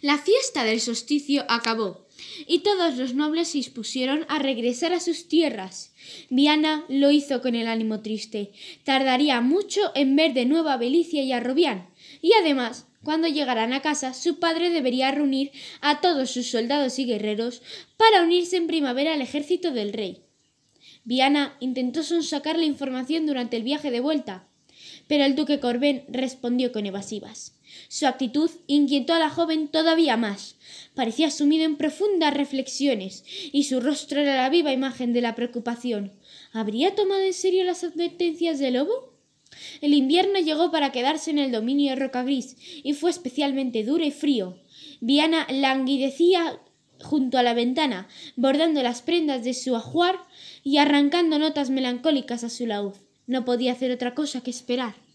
La fiesta del solsticio acabó, y todos los nobles se dispusieron a regresar a sus tierras. Viana lo hizo con el ánimo triste. Tardaría mucho en ver de nuevo a Belicia y a Robián, y además, cuando llegaran a casa, su padre debería reunir a todos sus soldados y guerreros para unirse en primavera al ejército del rey. Viana intentó sonsacar la información durante el viaje de vuelta, pero el duque Corbén respondió con evasivas. Su actitud inquietó a la joven todavía más. Parecía sumido en profundas reflexiones, y su rostro era la viva imagen de la preocupación. ¿Habría tomado en serio las advertencias del lobo? El invierno llegó para quedarse en el dominio de Rocagris, y fue especialmente duro y frío. Viana languidecía junto a la ventana, bordando las prendas de su ajuar y arrancando notas melancólicas a su laúd. No podía hacer otra cosa que esperar.